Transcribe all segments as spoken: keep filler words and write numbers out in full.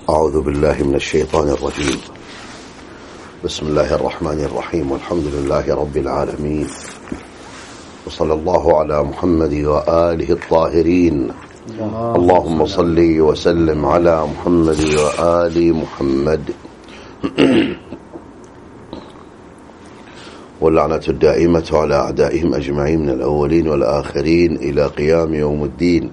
أعوذ بالله من الشيطان الرجيم. بسم الله الرحمن الرحيم، والحمد لله رب العالمين، وصلى الله على محمد وآله الطاهرين. اللهم صل وسلم على محمد وآل محمد. واللعنة الدائمة على أعدائهم أجمعين من الأولين والآخرين إلى قيام يوم الدين.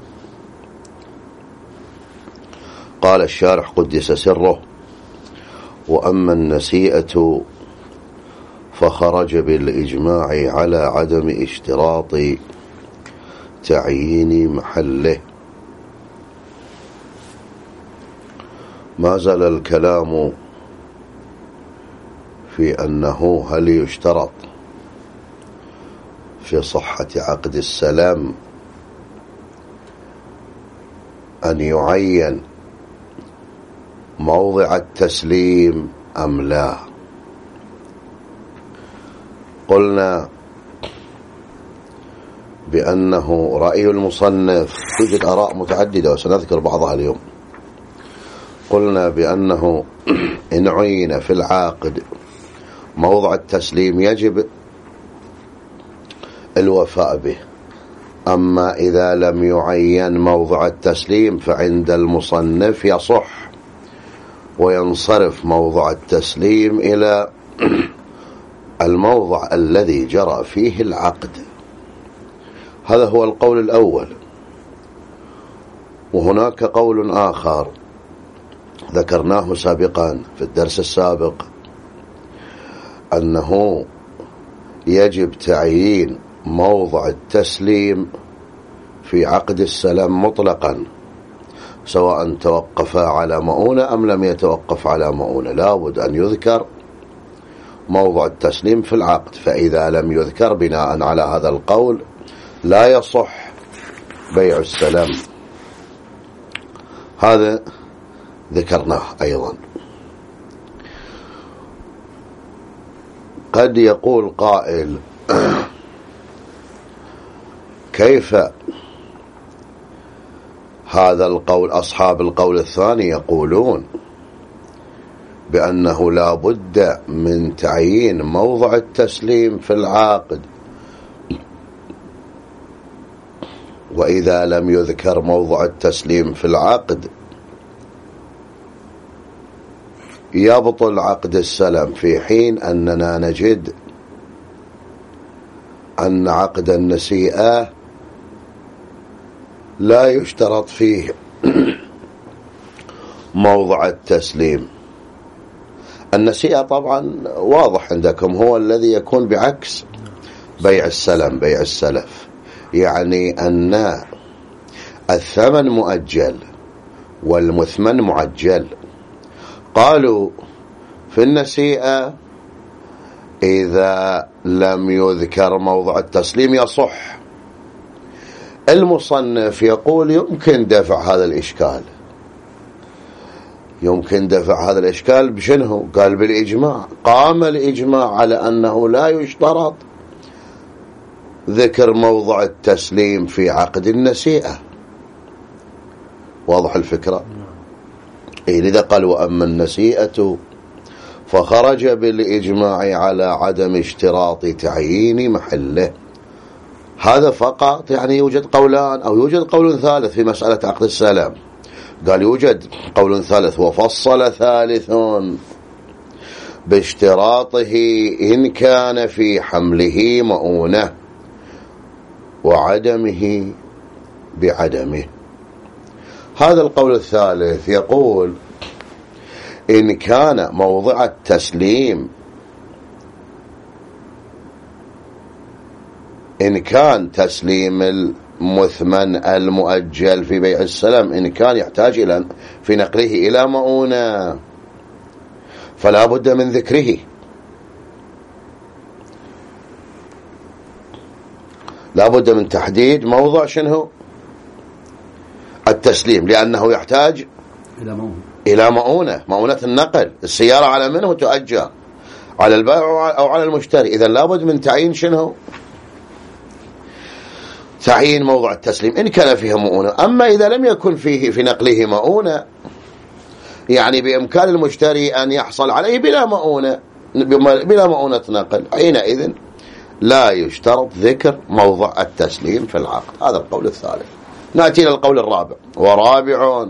قال الشارح قدس سره: وأما النسيئة فخرج بالإجماع على عدم اشتراط تعيين محله. ما زال الكلام في أنه هل يشترط في صحة عقد السلام أن يعين موضع التسليم أم لا. قلنا بأنه رأي المصنف، توجد آراء متعددة وسنذكر بعضها اليوم. قلنا بأنه إن عين في العاقد موضع التسليم يجب الوفاء به، أما إذا لم يعين موضع التسليم فعند المصنف يصح وينصرف موضع التسليم إلى الموضع الذي جرى فيه العقد. هذا هو القول الأول. وهناك قول آخر ذكرناه سابقا في الدرس السابق، أنه يجب تعيين موضع التسليم في عقد السلام مطلقا، سواء توقف على مؤونة أم لم يتوقف على مؤونة، لابد أن يذكر موضع التسليم في العقد. فإذا لم يذكر بناء على هذا القول لا يصح بيع السلام. هذا ذكرناه أيضا. قد يقول قائل: كيف هذا القول؟ أصحاب القول الثاني يقولون بأنه لا بد من تعيين موضع التسليم في العقد، وإذا لم يذكر موضع التسليم في العقد يبطل عقد السلام، في حين أننا نجد أن عقد النسيئة لا يشترط فيه موضع التسليم. النسيئة طبعا واضح عندكم هو الذي يكون بعكس بيع السلام، بيع السلف، يعني أن الثمن مؤجل والمثمن معجل. قالوا في النسيئة إذا لم يذكر موضع التسليم يصح. المصنف يقول يمكن دفع هذا الإشكال. يمكن دفع هذا الإشكال بشنه؟ قال بالإجماع. قام الإجماع على أنه لا يشترط ذكر موضع التسليم في عقد النسيئة. واضح الفكرة؟ إيه لذا قال: وأما النسيئة فخرج بالإجماع على عدم اشتراط تعيين محله. هذا فقط، يعني يوجد قولان أو يوجد قول ثالث في مسألة عقد السلام. قال يوجد قول ثالث وفصل ثالث باشتراطه إن كان في حمله مؤونة وعدمه بعدمه. هذا القول الثالث يقول إن كان موضع التسليم إن كان تسليم المثمن المؤجل في بيع السلام إن كان يحتاج إلى في نقله إلى مؤونة فلا بد من ذكره. لا بد من تحديد موضع شنو التسليم، لأنه يحتاج إلى مؤونة إلى مؤونة مؤونة النقل. السيارة على منه تؤجر، على البائع أو على المشتري. إذا لابد من تعيين شنو تعيين موضع التسليم إن كان فيه مؤونة. أما إذا لم يكن فيه في نقله مؤونة يعني بإمكان المشتري أن يحصل عليه بلا مؤونة بلا مؤونة نقل، حينئذ لا يشترط ذكر موضع التسليم في العقد. هذا القول الثالث. نأتي إلى القول الرابع. ورابع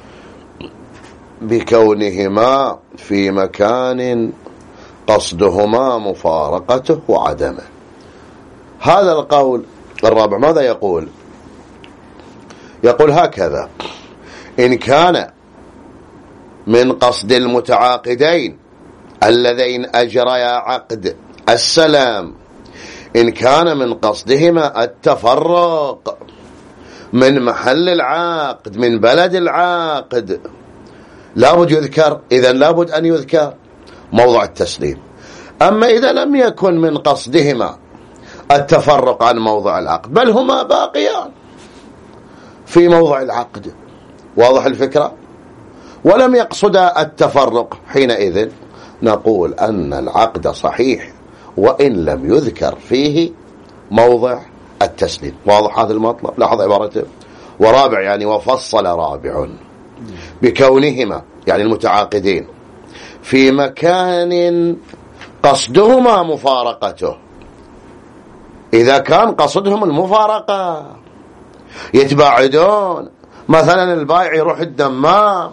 بكونهما في مكان قصدهما مفارقته وعدمه. هذا القول الرابع ماذا يقول؟ يقول هكذا: إن كان من قصد المتعاقدين اللذين أجريا عقد السلام، إن كان من قصدهما التفرق من محل العقد من بلد العقد، لابد يذكر، إذن لابد أن يذكر موضع التسليم. أما إذا لم يكن من قصدهما التفرق عن موضع العقد بل هما باقيان في موضع العقد، واضح الفكرة، ولم يقصد التفرق، حينئذ نقول أن العقد صحيح وإن لم يذكر فيه موضع التسليم. واضح هذا المطلب؟ لاحظ عبارته ورابع، يعني وفصل رابع بكونهما يعني المتعاقدين في مكان قصدهما مفارقته. إذا كان قصدهم المفارقة يتباعدون، مثلا البائع يروح الدمام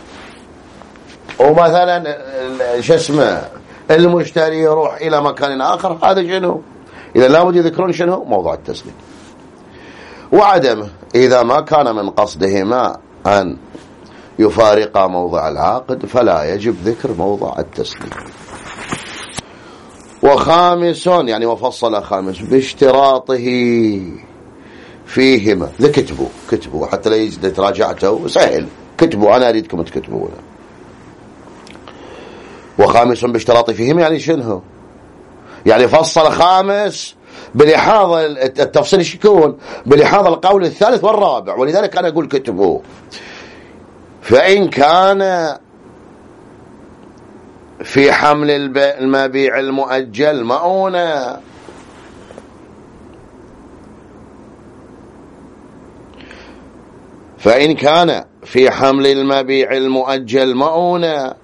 ومثلا شو اسمه المشتري يروح إلى مكان آخر، هذا شنو؟ إذا لابد يذكرون شنو؟ موضع التسليم. وعدمه إذا ما كان من قصدهما أن يفارق موضع العقد فلا يجب ذكر موضع التسليم. وخامس يعني وفصل خامس باشتراطه فيهما. ذا كتبوا كتبوا حتى لا يجد تراجعته سهل، كتبوا أنا أريدكم تكتبونه. وخامس باشتراطه فيهما يعني شنو؟ يعني فصل خامس بلحاظ التفصيل ايش يكون؟ بلحاظ القول الثالث والرابع، ولذلك أنا أقول كتبوا. فإن كان في حمل المبيع المؤجل مؤونة، فإن كان في حمل المبيع المؤجل مؤونة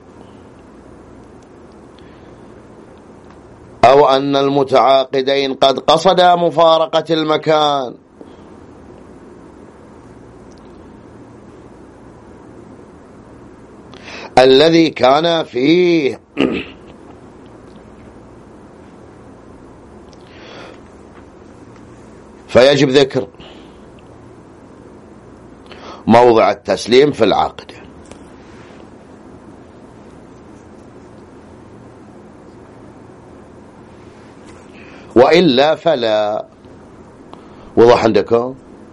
أو أن المتعاقدين قد قصدا مفارقة المكان الذي كان فيه فيجب ذكر موضع التسليم في العقد. وإلا فلا. وضح عندكم؟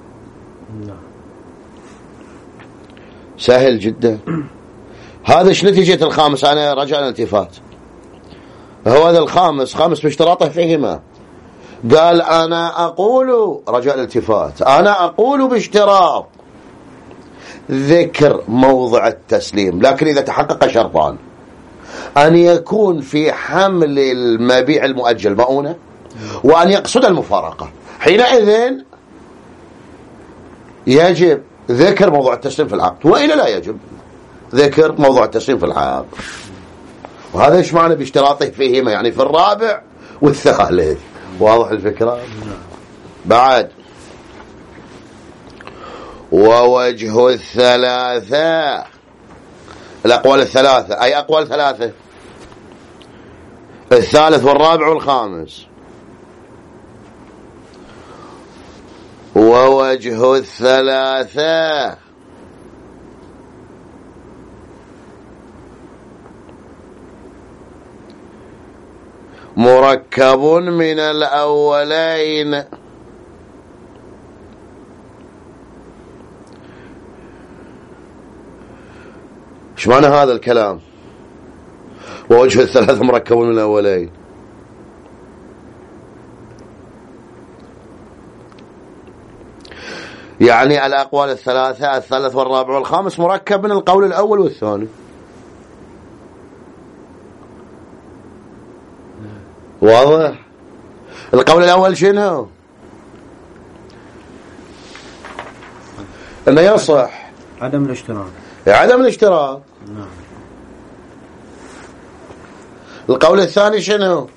سهل جدا. هذا ايش نتيجة الخامس؟ أنا رجع الالتفات. هو هذا الخامس خامس باشتراطه فيهما. قال أنا أقول، رجع الالتفات، أنا أقول باشتراط ذكر موضع التسليم، لكن إذا تحقق شرطان: أن يكون في حمل المبيع المؤجل مؤونة، وأن يقصد المفارقة، حينئذ يجب ذكر موضوع التسليم في العقد، وإلا لا يجب ذكر موضوع التسليم في العقد. وهذا ايش معنى باشتراطه فيهما؟ يعني في الرابع والثالث. واضح الفكرة؟ بعد ووجه الثلاثة، الأقوال الثلاثة، أي أقوال ثلاثة؟ الثالث والرابع والخامس. ووجه الثلاثة مركب من الأولين. ايش معنى هذا الكلام؟ ووجه الثلاثة مركب من الأولين، يعني الأقوال الثلاثة الثالث والرابع والخامس مركب من القول الأول والثاني. واضح؟ القول الأول شنو؟ انه يصح عدم الاشتراك. عدم الاشتراك. نعم. القول الثاني شنو؟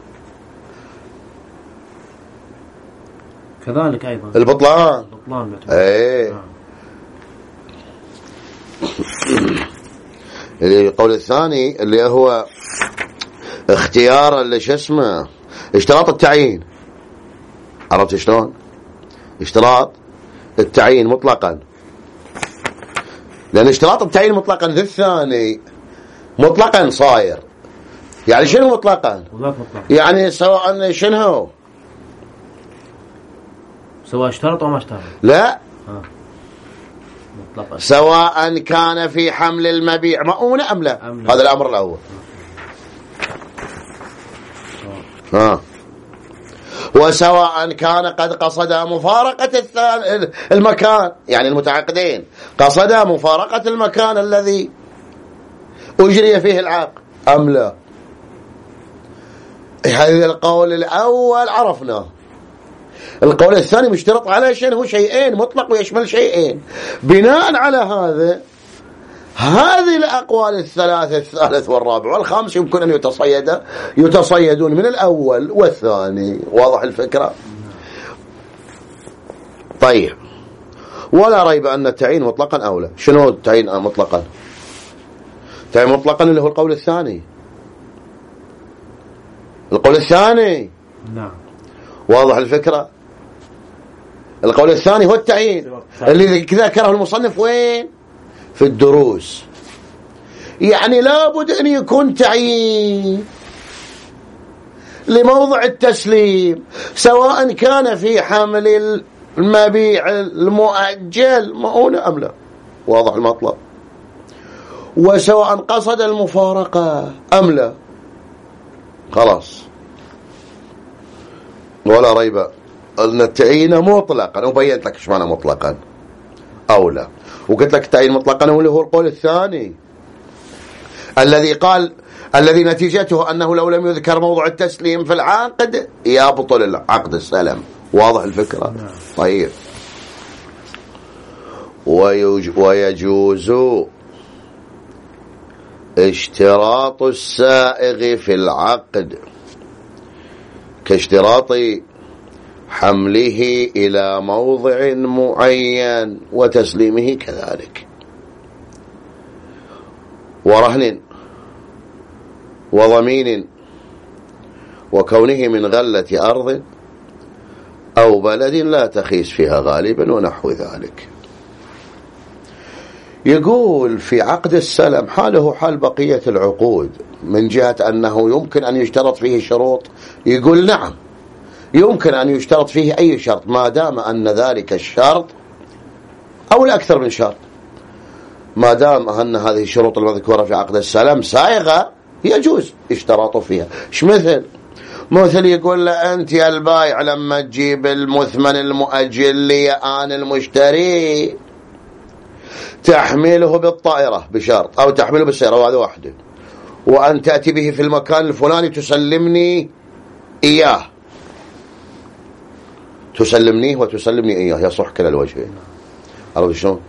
كذلك أيضا البطلان. البطلان ايه آه. القول الثاني اللي هو اختيار اللي شو اسمه اشتراط التعيين. عرفت شلون؟ اشتراط التعيين مطلقا، لأن اشتراط التعيين مطلقا ذي الثاني مطلقا صاير. يعني شنو مطلقا؟ يعني سواء شنو سواء اشترط أو ما اشترط. لا آه. مطلقا. سواء كان في حمل المبيع مؤونة أم لا. أم لا. هذا الأمر الأول. ها آه. وسواء كان قد قصد مفارقة المكان، يعني المتعاقدين قصدا مفارقة المكان الذي أجري فيه العقد أم لا. هذا القول الأول عرفناه. القول الثاني مشترط على شيء هو شيئين مطلق ويشمل شيئين. بناء على هذا هذه الأقوال الثلاثة الثالث والرابع والخامس يمكن أن يتصيد يتصيدون من الأول والثاني. واضح الفكرة؟ طيب، ولا ريب أن التعيين مطلقا أولى. شنو التعيين مطلقا؟ التعيين مطلقا اللي هو القول الثاني. القول الثاني نعم. واضح الفكرة؟ القول الثاني هو التعيين اللي ذكره المصنف وين؟ في الدروس. يعني لابد أن يكون تعيين لموضع التسليم، سواء كان في حمل المبيع المؤجل مؤونة أم لا. واضح المطلب؟ وسواء قصد المفارقة أم لا. خلاص، ولا ريب أن التعيين مطلقا. وبينت لك ايش معنى مطلقا أو لا، وقلت لك التعيين مطلقا هو اللي هو القول الثاني الذي قال الذي نتيجته أنه لو لم يذكر موضع التسليم في العقد يبطل العقد السلم. واضح الفكرة؟ طيب، ويجوز اشتراط السائغ في العقد كاشتراط حمله إلى موضع معين وتسليمه كذلك، ورهن وضمين، وكونه من غلة أرض أو بلد لا تخيس فيها غالبا ونحو ذلك. يقول في عقد السلم حاله حال بقية العقود من جهة أنه يمكن أن يشترط فيه شروط. يقول نعم، يمكن أن يشترط فيه أي شرط ما دام أن ذلك الشرط أو الأكثر من شرط، ما دام أن هذه الشروط المذكورة في عقد السلم سائغة يجوز اشتراط فيها. ايش مثل؟ مثل يقول له أنت يا البايع لما تجيب المثمن المؤجل لي آن المشتري تحمله بالطائرة بشرط أو تحمله بالسيارة، وهذا واحدة، وأن تأتي به في المكان الفلاني تسلمني إياه، تسلمنيه وتسلمني إياه، يصح كلا الوجهين. عرفت شلون؟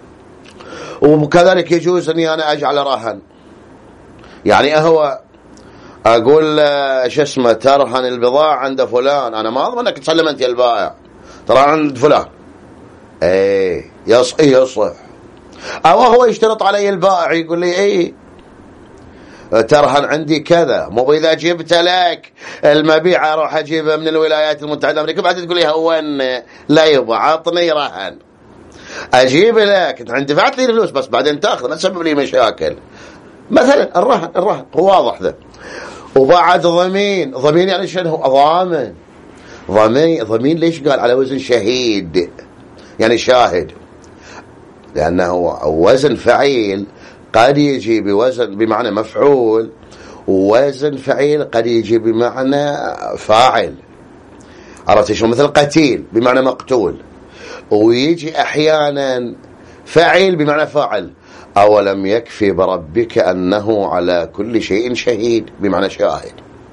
وكذلك يجوز أني أنا أجعل رهن. يعني هو أقول شو اسمه ترهن البضاعة عند فلان، أنا ما أضمن أنك تسلم أنت البائع، ترى عند فلان. إيه يصح يصح. أو هو يشترط علي البائع يقول لي إيه ترهن عندي كذا، مو إذا جبت لك المبيع أروح أجيبه من الولايات المتحدة الأمريكية بعد تقول لي هون لا يبغى عطني رهن، أجيب لك أنت عند دفعت لي الفلوس بس بعدين تأخذ ما تسبب لي مشاكل. مثلا الرهن الرهن هو واضح ذا. وبعد ضمين، ضمين يعني شنو؟ ضامن. ضمين ضمين ليش قال على وزن شهيد؟ يعني شاهد، لأنه وزن فعيل قد يجي بوزن بمعنى مفعول، ووزن فعيل قد يجي بمعنى فاعل. عرفت شو؟ مثل قتيل بمعنى مقتول، ويجي أحيانا فعيل بمعنى فاعل. أولم يكفي بربك أنه على كل شيء شهيد بمعنى شاهد.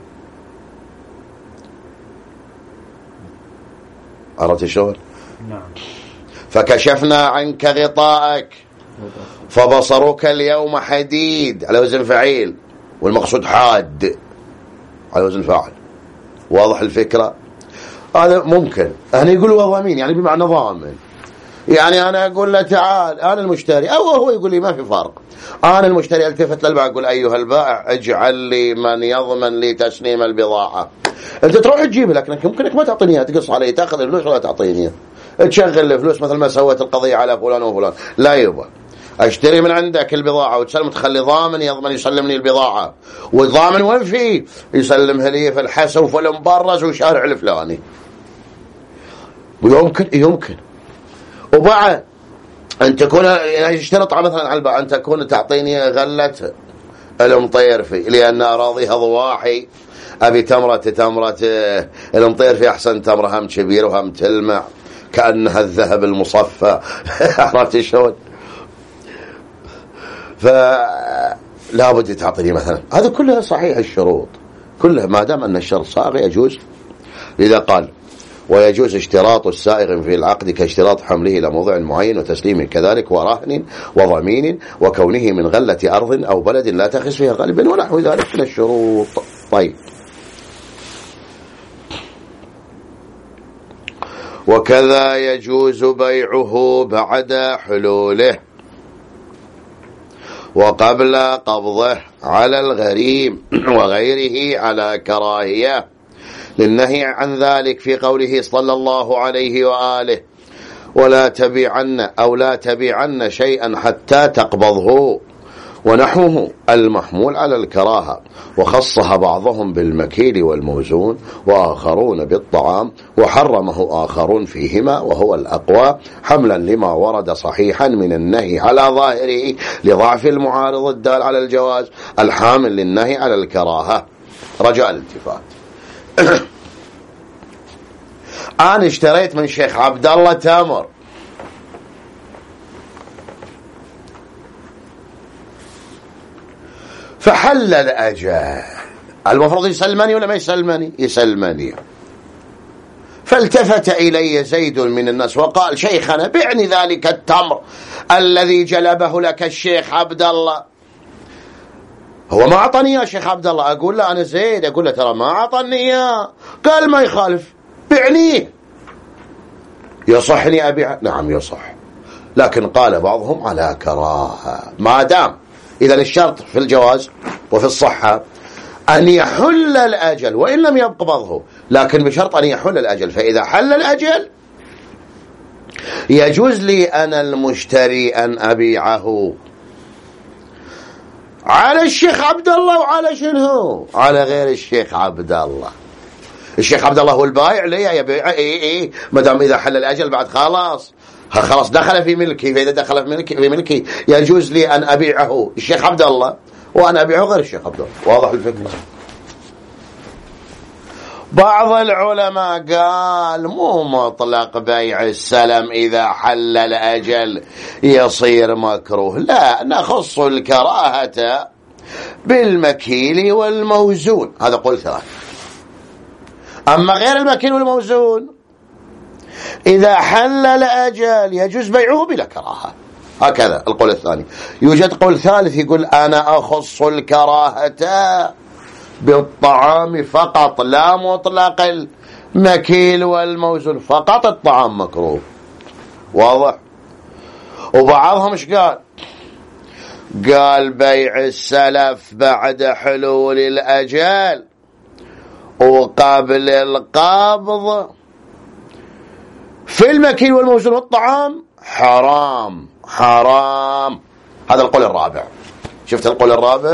عرفت شلون؟ نعم. فكشفنا عنك غطاءك فبصرك اليوم حديد على وزن فعيل. والمقصود حاد على وزن فاعل. واضح الفكرة؟ هذا ممكن. هنا يقول وضامين يعني بمعنى ضامن، يعني أنا أقول له تعال أنا المشتري، أو هو يقول لي ما في فرق، أنا المشتري التفت للبائع أقول أيها البائع اجعل لي من يضمن لي تسليم البضاعة. أنت تروح تجيب، لكنك يمكنك ما تعطينيها، تقص علي تأخذ الفلوس ولا تعطينيها، تشغل الفلوس مثل ما سوت القضية على فلان وفلان. لا يبا، اشتري من عندك البضاعة وتسلم، تخلي ضامن يضمن يسلمني البضاعة، والضامن وين فيه يسلمها لي في الحسوف والمبرز والشارع الفلاني. ويمكن يمكن وبعد أن تكون يعني اشترط مثلا على البائع أن تكون تعطيني غلة المطير في، لأن أراضيها ضواحي، أبي تمرة تمرة المطير في أحسن تمرة، هم كبير وهم تلمع كأنها الذهب المصفى. عرفت شلون؟ فلا بد تعطيني مثلا. هذا كلها صحيح الشروط كلها، ما دام أن الشرط صاغ يجوز. لذا قال ويجوز اشتراط السائغ في العقد كاشتراط حمله إلى موضع معين وتسليمه كذلك، ورهن وضمين وكونه من غلة أرض أو بلد لا تخص فيها غالبا ونحو ذلك من الشروط. طيب، وكذا يجوز بيعه بعد حلوله وقبل قبضه على الغريم وغيره على كراهية للنهي عن ذلك في قوله صلى الله عليه وآله ولا تبيعن أو لا تبيعن شيئا حتى تقبضه ونحوه المحمول على الكراهة. وخصها بعضهم بالمكيل والموزون وآخرون بالطعام، وحرمه آخرون فيهما وهو الأقوى حملا لما ورد صحيحا من النهي على ظاهره لضعف المعارض الدال على الجواز الحامل للنهي على الكراهة. رجاء الالتفات. أنا اشتريت من شيخ عبد الله تمر، فحل الأجل، المفروض يسلمني ولا ما يسلمني؟ يسلمني. فالتفت إلي زيد من الناس وقال شيخنا بعني ذلك التمر الذي جلبه لك الشيخ عبد الله. هو ما أعطني يا شيخ عبد الله. أقول له أنا زيد، أقول له ترى ما أعطني إياه. قال ما يخالف بعنيه. يصحني أبيع؟ نعم يصح، لكن قال بعضهم على كراهة. ما دام إذا الشرط في الجواز وفي الصحة أن يحل الأجل وإن لم يقبضه، لكن بشرط أن يحل الأجل. فإذا حل الأجل يجوز لي أنا المشتري أن أبيعه على الشيخ عبد الله وعلى شنو؟ على غير الشيخ عبد الله. الشيخ عبد الله هو البايع ليه يبيع. اي اي ما دام اذا حل الاجل بعد خلاص خلاص دخل في ملكي. فاذا دخل في ملكي في ملكي يجوز لي ان ابيعه الشيخ عبد الله وانا ابيعه غير الشيخ عبد الله. واضح الفكره؟ بعض العلماء قال مو مطلق بيع السلم إذا حل الأجل يصير مكروه، لا، نخص الكراهة بالمكيل والموزون. هذا قول ثاني. أما غير المكيل والموزون إذا حل الأجل يجوز بيعه بلا كراهة. هكذا القول الثاني. يوجد قول ثالث يقول أنا أخص الكراهة بالطعام فقط، لا مطلق المكيل والموزون، فقط الطعام مكروه. واضح؟ وبعضهم ايش قال؟ قال بيع السلف بعد حلول الأجل وقبل القبض في المكيل والموزون والطعام حرام حرام. هذا القول الرابع. شفت القول الرابع؟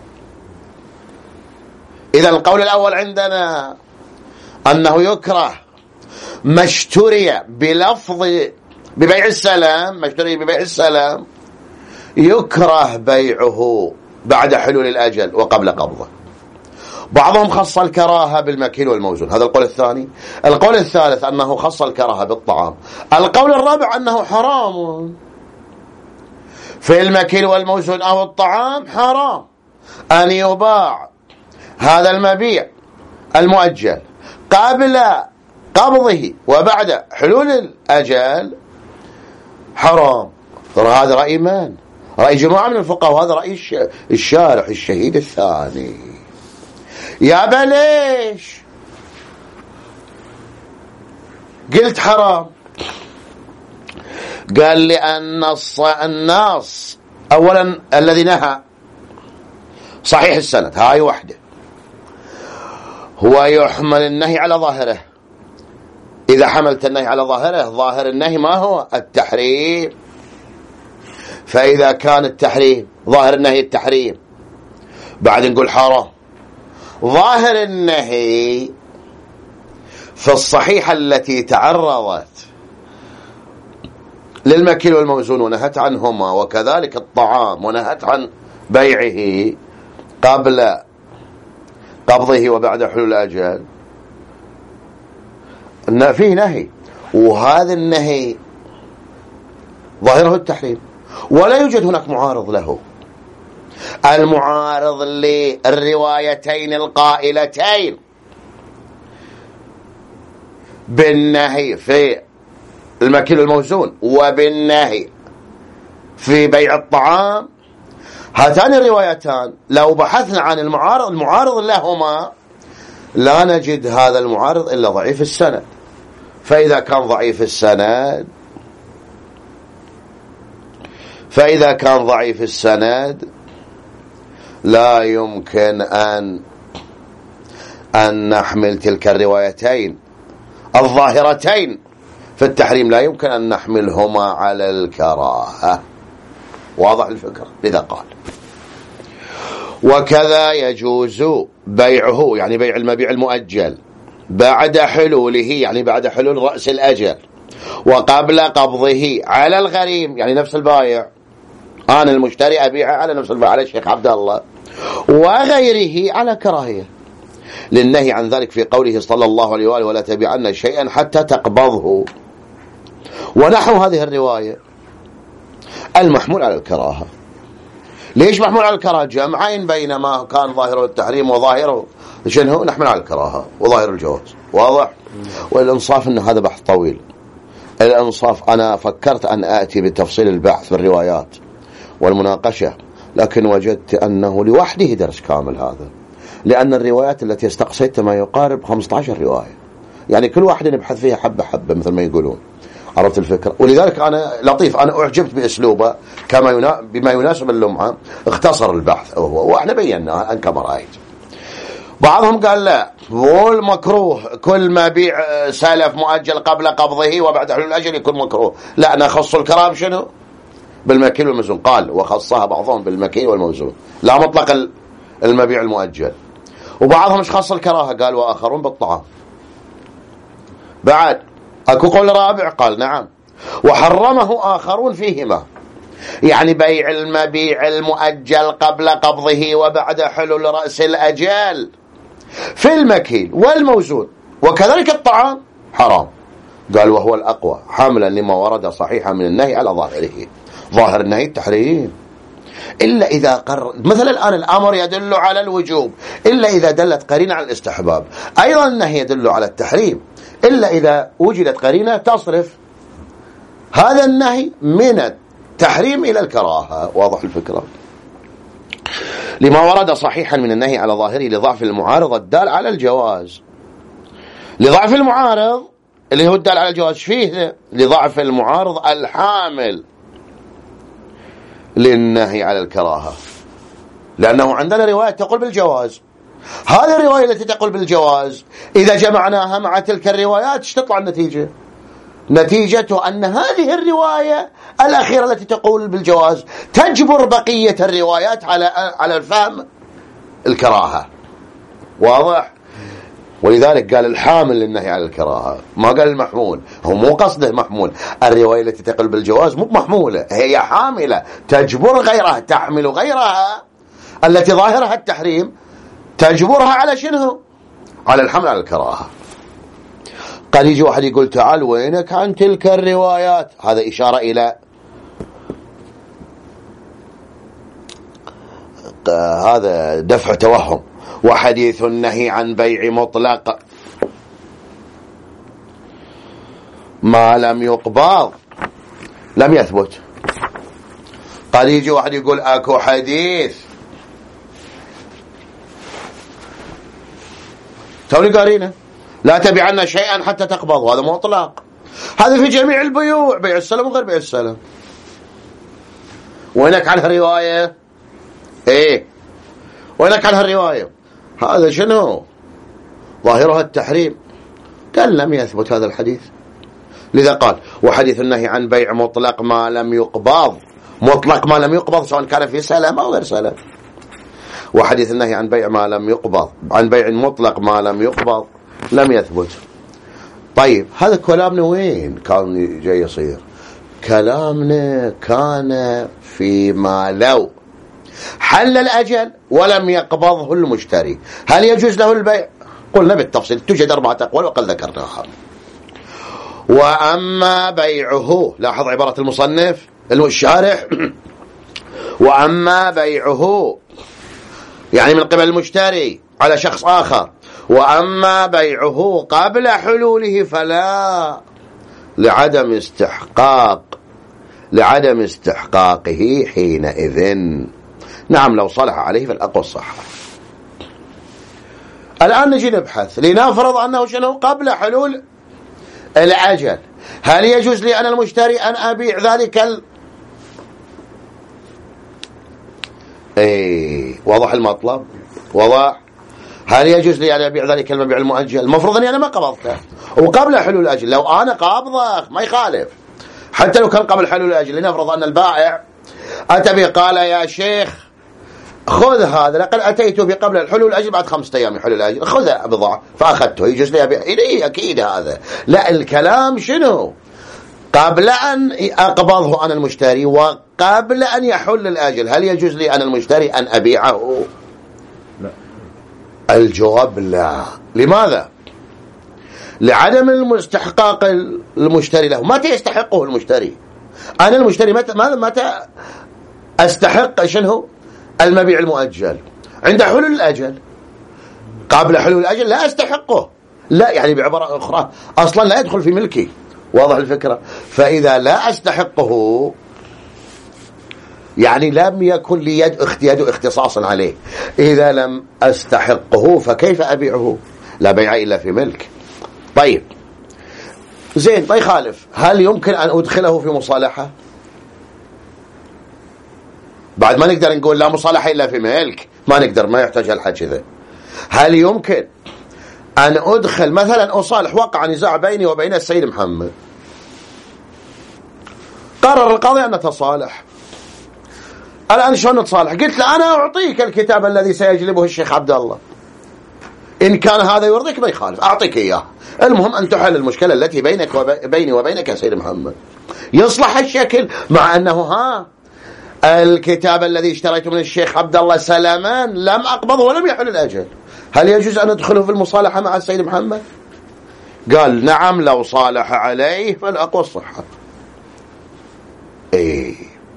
إذا القول الأول عندنا أنه يكره ما اشتري بلفظ ببيع السلام، ما اشتري ببيع السلام يكره بيعه بعد حلول الأجل وقبل قبضه. بعضهم خص الكراهة بالمكيل والموزون. هذا القول الثاني. القول الثالث أنه خص الكراهة بالطعام. القول الرابع أنه حرام في المكيل والموزون أو الطعام، حرام أن يباع هذا المبيع المؤجل قبل قبضه وبعد حلول الأجل، حرام. ترى هذا رأي من؟ رأي جماعة من الفقهاء، وهذا رأي الشارح الشهيد الثاني. يا بليش قلت حرام؟ قال لأن النص أولا الذي نهى صحيح السند، هاي وحده، هو يحمل النهي على ظاهره. إذا حملت النهي على ظاهره، ظاهر النهي ما هو؟ التحريم. فإذا كان التحريم ظاهر النهي التحريم، بعد نقول حرام. ظاهر النهي في الصحيحة التي تعرضت للمكيل والموزون ونهت عنهما، وكذلك الطعام ونهت عن بيعه قبل قبضه وبعد حلول الأجل، فيه نهي، وهذا النهي ظاهره التحريم، ولا يوجد هناك معارض له. المعارض للروايتين القائلتين بالنهي في المكيل الموزون وبالنهي في بيع الطعام، هاتان الروايتان لو بحثنا عن المعارض المعارض لهما لا نجد هذا المعارض إلا ضعيف السند. فإذا كان ضعيف السند فإذا كان ضعيف السند لا يمكن أن أن نحمل تلك الروايتين الظاهرتين في التحريم، لا يمكن أن نحملهما على الكراهة. واضح الفكرة؟ لذا قال وكذا يجوز بيعه، يعني بيع المبيع المؤجل، بعد حلوله، يعني بعد حلول رأس الأجل، وقبل قبضه على الغريم، يعني نفس البايع، أنا المشتري أبيعه على نفس البايع، على الشيخ عبد الله، وغيره على كراهية، للنهي عن ذلك في قوله صلى الله عليه وآله ولا تبيعن شيئا حتى تقبضه، ونحو هذه الرواية المحمول على الكراهة. ليش محمول على الكراهة؟ جمعين بين ما كان ظاهره التحريم وظاهره شنو؟ نحمل على الكراهة وظاهر الجواز. واضح؟ والإنصاف أن هذا بحث طويل. الإنصاف أنا فكرت أن آتي بتفصيل البحث في الروايات والمناقشة، لكن وجدت أنه لوحده درس كامل هذا، لأن الروايات التي استقصيت ما يقارب خمسة عشر رواية، يعني كل واحدة نبحث فيها حبة حبة مثل ما يقولون. عرفت الفكرة؟ ولذلك أنا لطيف، أنا أعجبت بأسلوبه كما ينا... بما يناسب اللمعة، اختصر البحث هو، وإحنا بيناه أن كما رأيت. بعضهم قال لا، هو المكروه كل ما بيع سلف مؤجل قبل قبضه وبعد حلول الأجل يكون مكروه. لا، نخص الكرام شنو؟ بالمكيل والموزون. قال وخصها بعضهم بالمكيل والموزون، لا مطلق المبيع المؤجل. وبعضهم مش خص الكراهة، قال وآخرون بالطعام. بعد أكو قول رابع، قال نعم وحرمه آخرون فيهما، يعني بيع المبيع المؤجل قبل قبضه وبعد حلول رأس الأجل في المكيل والموزون، وكذلك الطعام حرام. قال وهو الأقوى حاملا لما ورد صحيحا من النهي على ظاهره، ظاهر النهي التحريم، إلا إذا قرر. مثلا الآن الأمر يدل على الوجوب إلا إذا دلت قرينة على الاستحباب، أيضا النهي يدل على التحريم إلا إذا وجدت قرينة تصرف هذا النهي من التحريم إلى الكراهة. واضح الفكرة؟ لما ورد صحيحا من النهي على ظاهره لضعف المعارض الدال على الجواز. لضعف المعارض اللي هو الدال على الجواز فيه لضعف المعارض الحامل للنهي على الكراهة، لأنه عندنا رواية تقول بالجواز. هذه الرواية التي تقول بالجواز إذا جمعناها مع تلك الروايات ايش تطلع النتيجة؟ نتيجته أن هذه الرواية الأخيرة التي تقول بالجواز تجبر بقية الروايات على على الفهم الكراهة. واضح؟ ولذلك قال الحامل للنهي على الكراهة، ما قال المحمول. هو مو قصده محمول، الرواية التي تقول بالجواز مو محمولة، هي حاملة تجبر غيرها، تحمل غيرها التي ظاهرها التحريم، تجبرها على شنو؟ على الحمل على الكراهة. قد يجي واحد يقول تعال وينك عن تلك الروايات، هذا إشارة إلى هذا دفع توهم. وحديث النهي عن بيع مطلق ما لم يقبض لم يثبت. قال يجي واحد يقول اكو حديث توني قارينه لا تبيعن شيئا حتى تقبض، هذا مطلق، هذا في جميع البيوع، بيع السلم وغير بيع السلم. وينك عنها رواية؟ ايه وينك عنها الرواية؟ هذا شنو؟ ظاهرها التحريم. قال لم يثبت هذا الحديث، لذا قال وحديث النهي عن بيع مطلق ما لم يقبض، مطلق ما لم يقبض سواء كان في سلم أو غير سلم. وحديث النهي عن بيع ما لم يقبض، عن بيع مطلق ما لم يقبض لم يثبت. طيب هذا كلامنا وين كان جاي يصير؟ كلامنا كان فيما لو حل الأجل ولم يقبضه المشتري هل يجوز له البيع؟ قلنا بالتفصيل، توجد أربعة أقوال وقد ذكرناها. وأما بيعه، لاحظ عبارة المصنف الشارح، وأما بيعه يعني من قبل المشتري على شخص آخر، وأما بيعه قبل حلوله فلا، لعدم استحقاق لعدم استحقاقه حينئذ. نعم لو صلح عليه فالأقوى الصحة. الآن نجي نبحث، لنفرض أنه شنو قبل حلول الأجل، هل يجوز لي أنا المشتري أن أبيع ذلك ال... ايه واضح المطلب؟ واضح؟ هل يجوز لي أن أبيع ذلك المبيع المؤجل؟ المفروض أني أنا ما قبضته وقبل حلول الأجل، لو أنا قابضه ما يخالف حتى لو كان قبل حلول الأجل. لنفرض أن البائع أتى به قال يا شيخ خذ هذا، لقد أتيت به قبل الحلول الأجل بعد خمسة أيام من حلول الأجل، خذ بضاعة فأخذته، يجوز لي أبيع؟ إيه أكيد هذا. لا، الكلام شنو؟ قبل أن أقبضه أنا المشتري وقبل أن يحل الأجل، هل يجوز لي أنا المشتري أن أبيعه؟ لا. الجواب لا. لماذا؟ لعدم المستحقاق المشتري له. متى يستحقه المشتري؟ أنا المشتري متى متى أستحق شنو المبيع المؤجل؟ عند حلول الأجل. قبل حلول الأجل لا أستحقه، لا، يعني بعبارة أخرى أصلا لا يدخل في ملكي. واضح الفكرة؟ فإذا لا أستحقه يعني لم يكن لي يد يد اختصاص عليه. إذا لم أستحقه فكيف أبيعه؟ لا بيع إلا في ملك. طيب زين، ما يخالف. هل يمكن أن أدخله في مصالحة؟ بعد ما نقدر نقول لا مصالحة إلا في ملك، ما نقدر، ما يحتاج الحكي ذا. هل يمكن أن أدخل مثلا أصالح، وقع نزاع بيني وبين السيد محمد، قرر القاضي أن نتصالح، الآن شلون نتصالح؟ قلت له أنا أعطيك الكتاب الذي سيجلبه الشيخ عبد الله، إن كان هذا يرضيك ما يخالف أعطيك إياه، المهم أن تحل المشكلة التي بينك وبيني وبينك يا سيد محمد. يصلح الشكل، مع أنه ها الكتاب الذي اشتريته من الشيخ عبد الله سلمان لم أقبضه ولم يحل الأجل، هل يجوز أن أدخله في المصالحة مع السيد محمد؟ قال نعم لو صالح عليه فالأقوى الصحة. إيه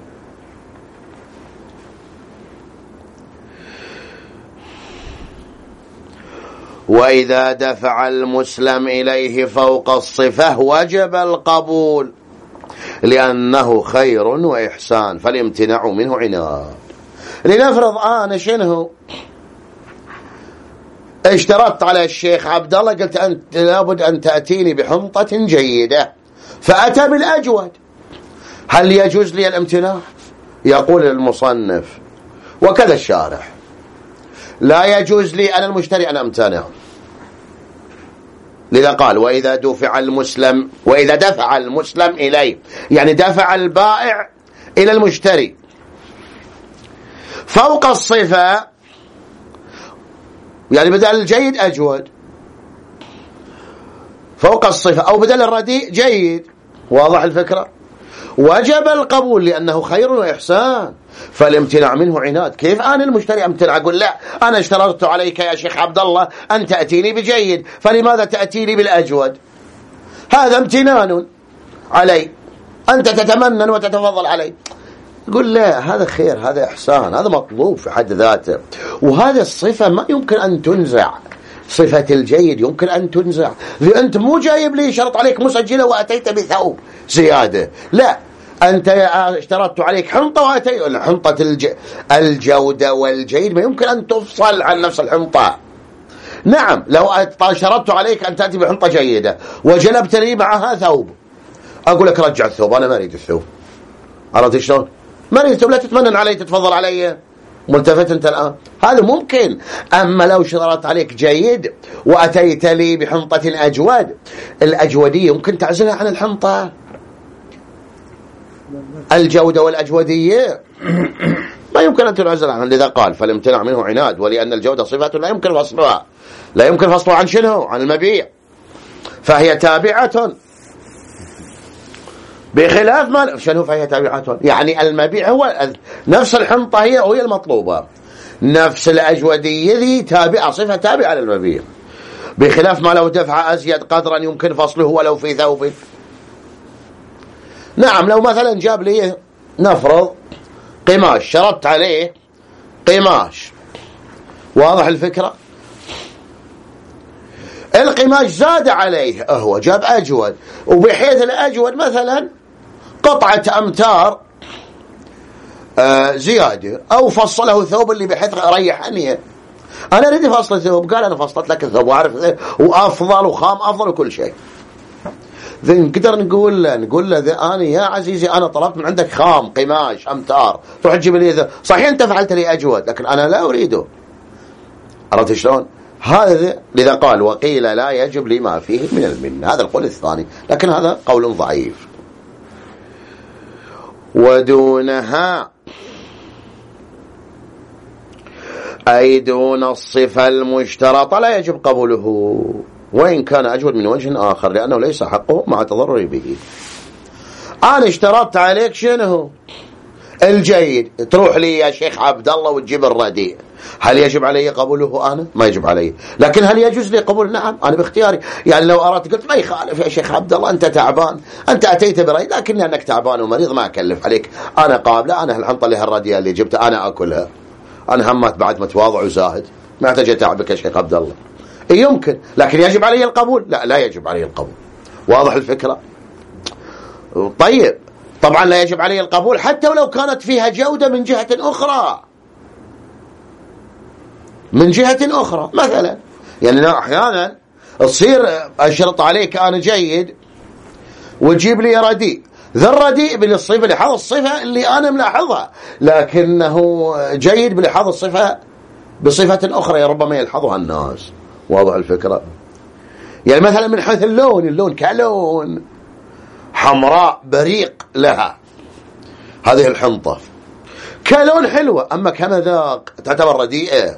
وإذا دفع المسلم إليه فوق الصفة وجب القبول لأنه خير وإحسان، فالامتناع منه عناد. لنفرض أنا شنو اشترطت على الشيخ عبد الله، قلت أنت لابد أن تأتيني بحنطة جيدة، فأتى بالأجود، هل يجوز لي الامتناع؟ يقول المصنف وكذا الشارح لا يجوز لي أنا المشتري أن أمتنع. لذا قال وإذا دفع المسلم وإذا دفع المسلم إليه، يعني دفع البائع إلى المشتري فوق الصفة، يعني بدل الجيد أجود، فوق الصفة، أو بدل الرديء جيد. واضح الفكرة؟ وجب القبول لأنه خير وإحسان، فالامتناع منه عناد. كيف أنا المشتري أمتنع؟ أقول لا، أنا اشترطت عليك يا شيخ عبد الله أن تأتيني بجيد، فلماذا تأتيني بالأجود؟ هذا امتنان علي، أنت تتمنن وتتفضل علي. يقول لا، هذا خير، هذا إحسان، هذا مطلوب في حد ذاته، وهذا الصفة ما يمكن أن تنزع. صفة الجيد يمكن أن تنزع. أنت مو جايب لي شرط عليك مسجلة وأتيت بثوب زيادة، لا، أنت اشترطت عليك حنطة وأتي حنطة الج... الجودة والجيد ما يمكن أن تفصل عن نفس الحنطة. نعم لو اشترطت عليك أن تأتي بحنطة جيدة وجلبت لي معها ثوب، أقول لك رجع الثوب، أنا ما أريد الثوب. عرفت شلون؟ ما أريد الثوب، لا تتمنن علي، تتفضل علي، ملتفت أنت الآن، هذا ممكن. أما لو اشترطت عليك جيد وأتيت لي بحنطة أجود، الأجودية يمكن تعزلها عن الحنطة، الجودة والأجودية ما يمكن أن تنعزل عنها. لذا قال فالامتناع منه عناد، ولأن الجودة صفات لا يمكن فصلها، لا يمكن فصلها عن شنو؟ عن المبيع، فهي تابعة بخلاف ما شنو فهي تابعة، يعني المبيع هو نفس الحنطة، هي وهي المطلوبة، نفس الأجودية ذي تابعة، صفة تابعة للمبيع، بخلاف ما لو دفع أزيد قدرا يمكن فصله ولو في ثوب. نعم لو مثلا جاب لي نفرض قماش، شرطت عليه قماش، واضح الفكرة، القماش زاد عليه، هو جاب أجود، وبحيث الأجود مثلا قطعة أمتار آه زيادة، أو فصله ثوب اللي بحيث ريحني، أنا أريد فصل الثوب، قال أنا فصلت لك الثوب وعارف وأفضل وخام أفضل وكل شيء. ذي نقدر نقول له نقول له ذي أنا يا عزيزي أنا طلبت من عندك خام قماش أمتار، تروح تجيب لي ذا، صحيح أنت فعلت لي أجود لكن أنا لا أريده. عرفت شلون؟ هذا لذا قال وقيل لا يجب لما فيه من المن، هذا القول الثاني، لكن هذا قول ضعيف. ودونها أي دون الصفة المشترطة لا يجب قبوله، وإن كان أجود من وجه آخر، لأنه ليس حقه مع تضرر به. أنا اشترطت عليك شنو؟ الجيد، تروح لي يا شيخ عبد الله وتجيب الرديء، هل يجب علي قبوله؟ أنا ما يجب علي، لكن هل يجوز لي قبول؟ نعم أنا باختياري. يعني لو أردت قلت ما يخالف يا شيخ عبد الله، أنت تعبان، أنت أتيت برأي، لكن لأنك تعبان ومريض ما أكلف عليك، أنا قابلة، أنا الحنطة اللي هالرديء اللي جبتها أنا أكلها، أنا همات بعد متواضع وزاهد، ما أحتاج أتعبك يا شيخ عبد الله. يمكن، لكن يجب علي القبول؟ لا لا يجب علي القبول. واضح الفكرة؟ طيب طبعا لا يجب علي القبول حتى ولو كانت فيها جودة من جهة أخرى، من جهة أخرى مثلا، يعني أحيانا تصير أشرط عليك أنا جيد وتجيب لي رديء، ذا الرديء بالصفة لحظ الصفة اللي أنا ملاحظها، لكنه جيد بلحظ الصفة بصفة أخرى ربما يلحظها الناس. واضح الفكرة؟ يعني مثلا من حيث اللون، اللون كلون حمراء بريق لها هذه الحنطة كلون حلوة، أما كمذاق تعتبر رديئة،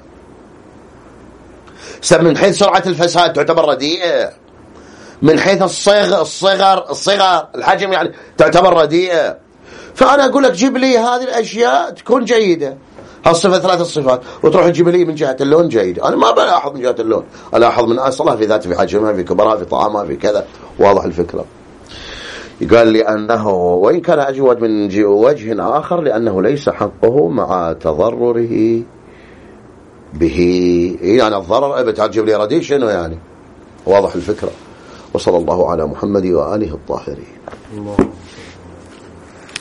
من حيث سرعة الفساد تعتبر رديئة، من حيث الصغر الصغر الصغر الحجم يعني تعتبر رديئة. فأنا أقول لك جيب لي هذه الأشياء تكون جيدة، هالصفة ثلاث الصفات، وتروح تجيب لي من جهة اللون جيد، أنا ما بلاحظ من جهة اللون، ألاحظ من أصلها في ذات، في حجمها، في كبرها، في طعامها، في كذا. واضح الفكرة؟ قال لي أنه وإن كان أجود من وجه آخر لأنه ليس حقه مع تضرره به، يعني الضرر بتجيب لي رديء شنو يعني؟ واضح الفكرة؟ وصلى الله على محمد وآله الطاهرين.